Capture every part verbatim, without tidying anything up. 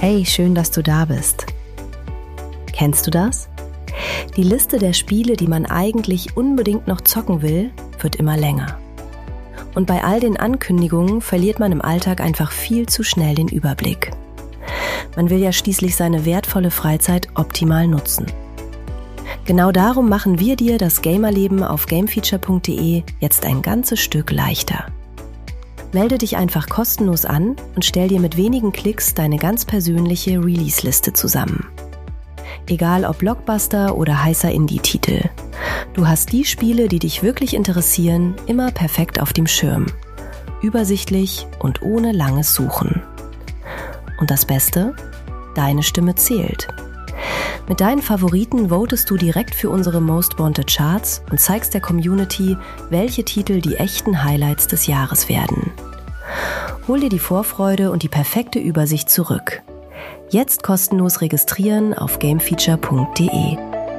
Hey, schön, dass du da bist. Kennst du das? Die Liste der Spiele, die man eigentlich unbedingt noch zocken will, wird immer länger. Und bei all den Ankündigungen verliert man im Alltag einfach viel zu schnell den Überblick. Man will ja schließlich seine wertvolle Freizeit optimal nutzen. Genau darum machen wir dir das Gamerleben auf gamefeature punkt de jetzt ein ganzes Stück leichter. Melde dich einfach kostenlos an und stell dir mit wenigen Klicks deine ganz persönliche Release-Liste zusammen. Egal ob Blockbuster oder heißer Indie-Titel. Du hast die Spiele, die dich wirklich interessieren, immer perfekt auf dem Schirm. Übersichtlich und ohne langes Suchen. Und das Beste? Deine Stimme zählt. Mit deinen Favoriten votest du direkt für unsere Most Wanted Charts und zeigst der Community, welche Titel die echten Highlights des Jahres werden. Hol dir die Vorfreude und die perfekte Übersicht zurück. Jetzt kostenlos registrieren auf gamefeature punkt de.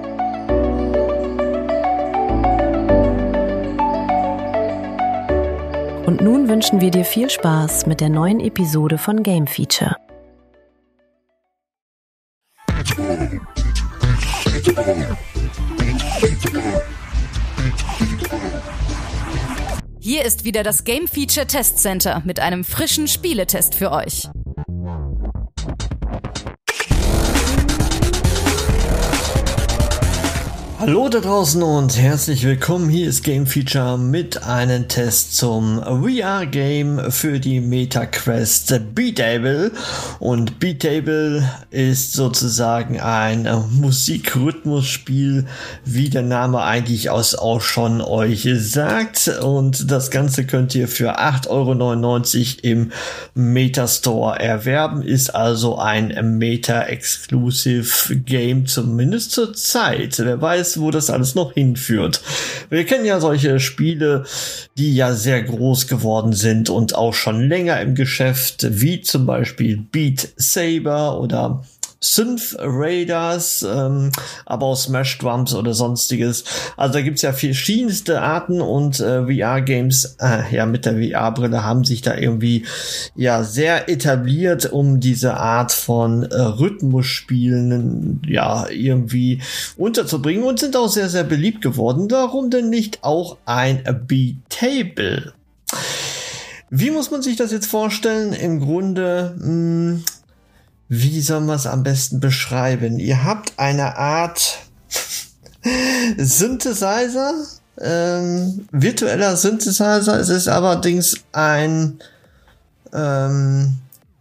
Und nun wünschen wir dir viel Spaß mit der neuen Episode von Game Feature. Hier ist wieder das Game Feature Test Center mit einem frischen Spieletest für euch. Hallo da draußen und herzlich willkommen. Hier ist Game Feature mit einem Test zum V R-Game für die MetaQuest Beatable. Und Beatable ist sozusagen ein Musikrhythmusspiel, wie der Name eigentlich aus auch schon euch sagt. Und das Ganze könnt ihr für acht Euro neunundneunzig im Metastore erwerben. Ist also ein Meta-Exclusive Game, zumindest zur Zeit. Wer weiß, wo das alles noch hinführt. Wir kennen ja solche Spiele, die ja sehr groß geworden sind und auch schon länger im Geschäft, wie zum Beispiel Beat Saber oder Synth Raiders, ähm, aber auch Smash Drums oder sonstiges. Also da gibt's ja verschiedenste Arten und äh, V R-Games, äh, ja mit der V R-Brille haben sich da irgendwie ja sehr etabliert, um diese Art von äh, Rhythmusspielen ja irgendwie unterzubringen und sind auch sehr, sehr beliebt geworden. Warum denn nicht auch ein Beatable? Wie muss man sich das jetzt vorstellen? Im Grunde, mh, wie soll man es am besten beschreiben? Ihr habt eine Art Synthesizer, ähm, virtueller Synthesizer. Es ist allerdings ein, ähm,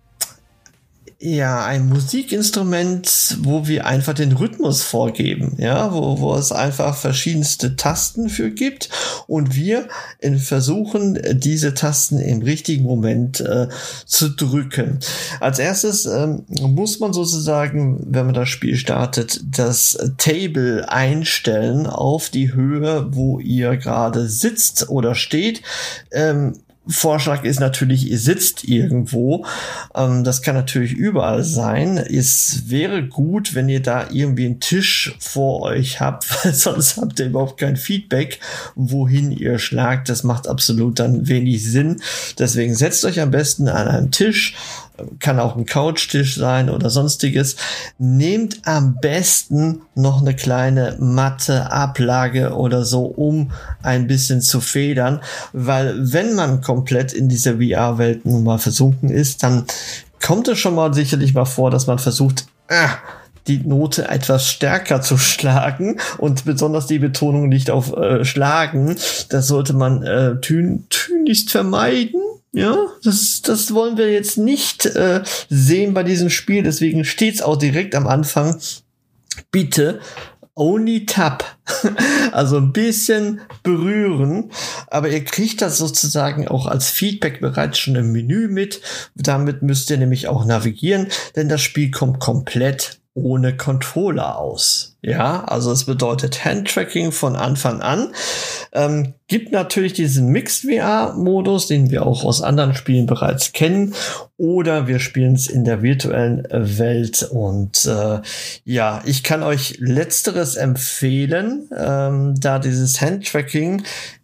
ja, ein Musikinstrument, wo wir einfach den Rhythmus vorgeben, ja, wo, wo es einfach verschiedenste Tasten für gibt und wir in versuchen, diese Tasten im richtigen Moment äh, zu drücken. Als erstes ähm, muss man sozusagen, wenn man das Spiel startet, das Table einstellen auf die Höhe, wo ihr gerade sitzt oder steht. Ähm, Vorschlag ist natürlich, ihr sitzt irgendwo. Ähm, das kann natürlich überall sein. Es wäre gut, wenn ihr da irgendwie einen Tisch vor euch habt, weil sonst habt ihr überhaupt kein Feedback, wohin ihr schlagt. Das macht absolut dann wenig Sinn. Deswegen setzt euch am besten an einen Tisch. Kann auch ein Couchtisch sein oder sonstiges. Nehmt am besten noch eine kleine matte Ablage oder so, um ein bisschen zu federn, weil wenn man komplett in dieser V R-Welt nun mal versunken ist, dann kommt es schon mal sicherlich mal vor, dass man versucht, äh, die Note etwas stärker zu schlagen und besonders die Betonung nicht auf äh, schlagen. Das sollte man äh, tun, tunlichst vermeiden. Ja, das, das wollen wir jetzt nicht äh, sehen bei diesem Spiel. Deswegen steht's auch direkt am Anfang. Bitte only tap. Also ein bisschen berühren. Aber ihr kriegt das sozusagen auch als Feedback bereits schon im Menü mit. Damit müsst ihr nämlich auch navigieren, denn das Spiel kommt komplett ohne Controller aus. Ja, also es bedeutet Handtracking von Anfang an. Ähm, gibt natürlich diesen Mixed-V R-Modus, den wir auch aus anderen Spielen bereits kennen. Oder wir spielen es in der virtuellen Welt. Und äh, ja, ich kann euch Letzteres empfehlen, ähm, da dieses Handtracking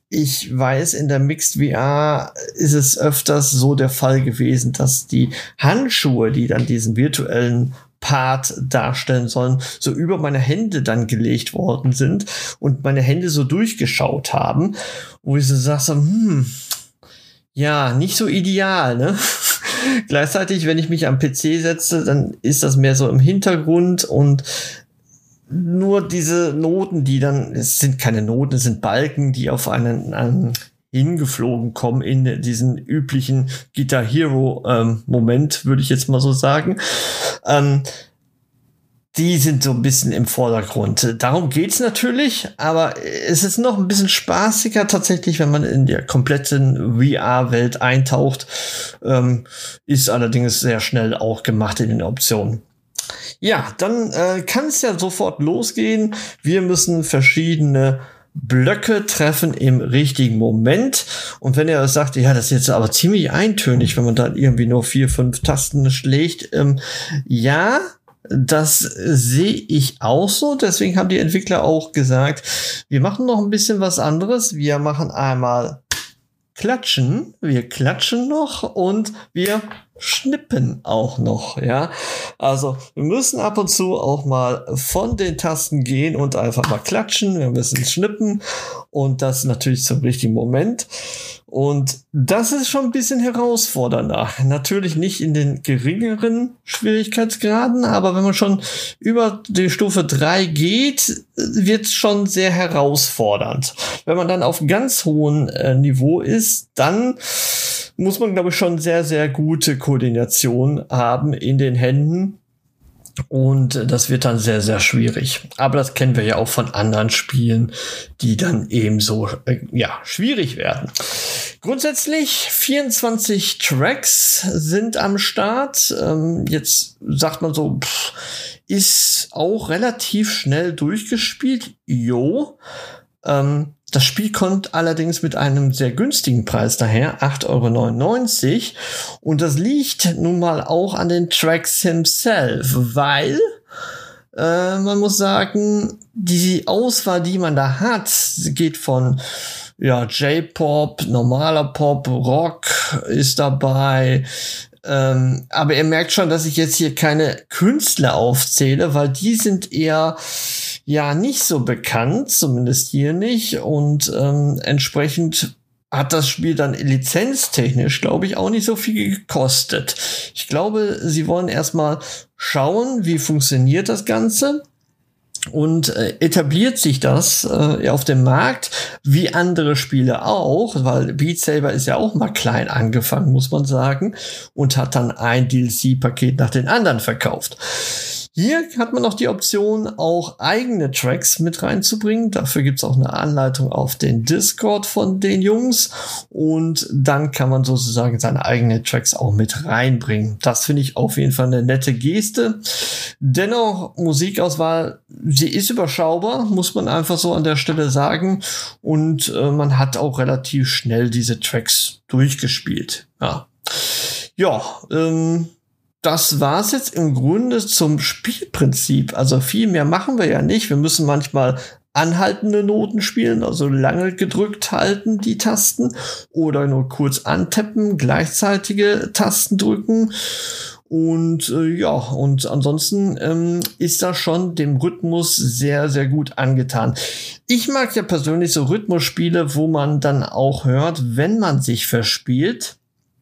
ich weiß, in der Mixed V R ist es öfters so der Fall gewesen, dass die Handschuhe, die dann diesen virtuellen Part darstellen sollen, so über meine Hände dann gelegt worden sind und meine Hände so durchgeschaut haben, wo ich so sage, so, hm, ja, nicht so ideal, ne? Gleichzeitig, wenn ich mich am P C setze, dann ist das mehr so im Hintergrund und nur diese Noten, die dann, es sind keine Noten, es sind Balken, die auf einen, einen hingeflogen kommen in diesen üblichen Guitar Hero ähm, Moment, würde ich jetzt mal so sagen. Ähm, die sind so ein bisschen im Vordergrund. Darum geht's natürlich, aber es ist noch ein bisschen spaßiger tatsächlich, wenn man in der kompletten V R-Welt eintaucht. Ähm, ist allerdings sehr schnell auch gemacht in den Optionen. Ja, dann äh, kann es ja sofort losgehen. Wir müssen verschiedene Blöcke treffen im richtigen Moment. Und wenn er sagt, ja, das ist jetzt aber ziemlich eintönig, wenn man dann irgendwie nur vier, fünf Tasten schlägt. Ähm, ja, das sehe ich auch so. Deswegen haben die Entwickler auch gesagt, wir machen noch ein bisschen was anderes. Wir machen einmal Klatschen, wir klatschen noch und wir schnippen auch noch, ja. Also wir müssen ab und zu auch mal von den Tasten gehen und einfach mal klatschen. Wir müssen schnippen und das natürlich zum richtigen Moment. Und das ist schon ein bisschen herausfordernder. Natürlich nicht in den geringeren Schwierigkeitsgraden, aber wenn man schon über die Stufe drei geht, wird es schon sehr herausfordernd. Wenn man dann auf ganz hohem äh, Niveau ist, dann muss man, glaube ich, schon sehr, sehr gute Koordination haben in den Händen. Und das wird dann sehr, sehr schwierig. Aber das kennen wir ja auch von anderen Spielen, die dann ebenso äh, ja, schwierig werden. Grundsätzlich vierundzwanzig Tracks sind am Start. Ähm, jetzt sagt man so, pff, ist auch relativ schnell durchgespielt. Jo. Ähm, das Spiel kommt allerdings mit einem sehr günstigen Preis daher, acht Euro neunundneunzig. Und das liegt nun mal auch an den Tracks himself, weil äh, man muss sagen, die Auswahl, die man da hat, geht von ja, J-Pop, normaler Pop, Rock ist dabei. Ähm, aber ihr merkt schon, dass ich jetzt hier keine Künstler aufzähle, weil die sind eher ja nicht so bekannt, zumindest hier nicht. Und ähm, entsprechend hat das Spiel dann lizenztechnisch, glaube ich, auch nicht so viel gekostet. Ich glaube, sie wollen erstmal schauen, wie funktioniert das Ganze. Und äh, etabliert sich das äh, auf dem Markt, wie andere Spiele auch, weil Beat Saber ist ja auch mal klein angefangen, muss man sagen, und hat dann ein D L C-Paket nach den anderen verkauft. Hier hat man noch die Option, auch eigene Tracks mit reinzubringen. Dafür gibt's auch eine Anleitung auf den Discord von den Jungs. Und dann kann man sozusagen seine eigenen Tracks auch mit reinbringen. Das finde ich auf jeden Fall eine nette Geste. Dennoch, Musikauswahl, sie ist überschaubar, muss man einfach so an der Stelle sagen. Und äh, man hat auch relativ schnell diese Tracks durchgespielt. Ja, ja ähm, das war's jetzt im Grunde zum Spielprinzip. Also viel mehr machen wir ja nicht. Wir müssen manchmal anhaltende Noten spielen, also lange gedrückt halten die Tasten oder nur kurz antappen, gleichzeitige Tasten drücken. Und äh, ja, und ansonsten ähm, ist das schon dem Rhythmus sehr, sehr gut angetan. Ich mag ja persönlich so Rhythmusspiele, wo man dann auch hört, wenn man sich verspielt.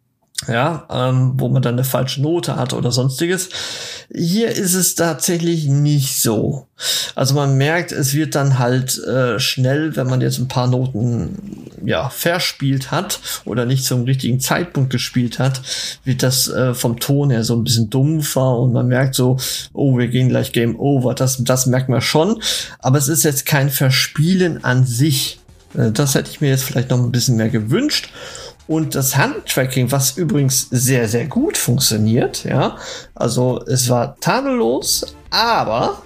Ja, ähm, wo man dann eine falsche Note hat oder sonstiges. Hier ist es tatsächlich nicht so. Also man merkt, es wird dann halt äh, schnell, wenn man jetzt ein paar Noten ja verspielt hat oder nicht zum richtigen Zeitpunkt gespielt hat, wird das äh, vom Ton her so ein bisschen dumpfer und man merkt so, oh, wir gehen gleich Game Over. Das, das merkt man schon. Aber es ist jetzt kein Verspielen an sich. Äh, das hätte ich mir jetzt vielleicht noch ein bisschen mehr gewünscht. Und das Handtracking, was übrigens sehr, sehr gut funktioniert, ja, also es war tadellos, aber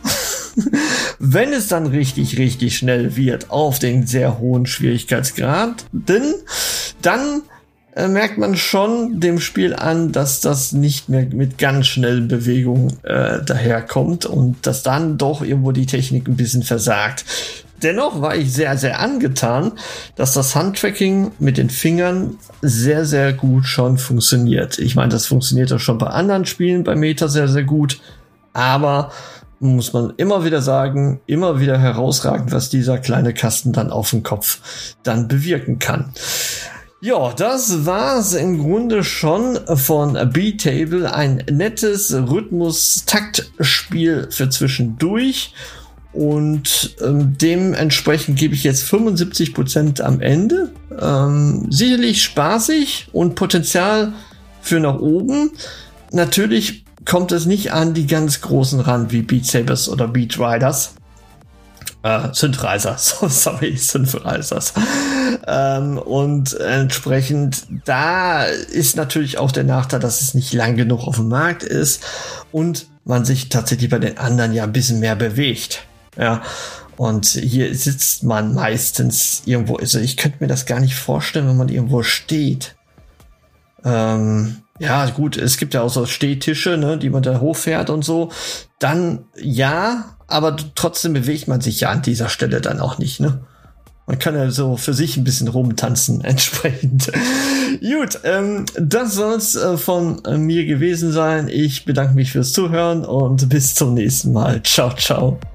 wenn es dann richtig, richtig schnell wird auf den sehr hohen Schwierigkeitsgrad, denn dann äh, merkt man schon dem Spiel an, dass das nicht mehr mit ganz schnellen Bewegungen äh, daherkommt und dass dann doch irgendwo die Technik ein bisschen versagt. Dennoch war ich sehr, sehr angetan, dass das Handtracking mit den Fingern sehr, sehr gut schon funktioniert. Ich meine, das funktioniert ja schon bei anderen Spielen bei Meta sehr, sehr gut. Aber muss man immer wieder sagen, immer wieder herausragend, was dieser kleine Kasten dann auf dem Kopf dann bewirken kann. Ja, das war's im Grunde schon von B-Table. Ein nettes Rhythmus-Taktspiel für zwischendurch. Und ähm, dementsprechend gebe ich jetzt fünfundsiebzig Prozent am Ende. Ähm, sicherlich spaßig und Potenzial für nach oben. Natürlich kommt es nicht an die ganz großen ran wie Beat Sabers oder Beat Riders. Äh, Synthrisers, sorry, Synthrisers. ähm, und entsprechend, da ist natürlich auch der Nachteil, dass es nicht lang genug auf dem Markt ist und man sich tatsächlich bei den anderen ja ein bisschen mehr bewegt. Ja, und hier sitzt man meistens irgendwo, also ich könnte mir das gar nicht vorstellen, wenn man irgendwo steht. Ähm, ja, gut, es gibt ja auch so Stehtische, ne, die man da hochfährt und so. Dann ja, aber trotzdem bewegt man sich ja an dieser Stelle dann auch nicht, ne? Man kann ja so für sich ein bisschen rumtanzen, entsprechend. Gut, ähm, das soll's äh, von äh, mir gewesen sein. Ich bedanke mich fürs Zuhören und bis zum nächsten Mal. Ciao, ciao.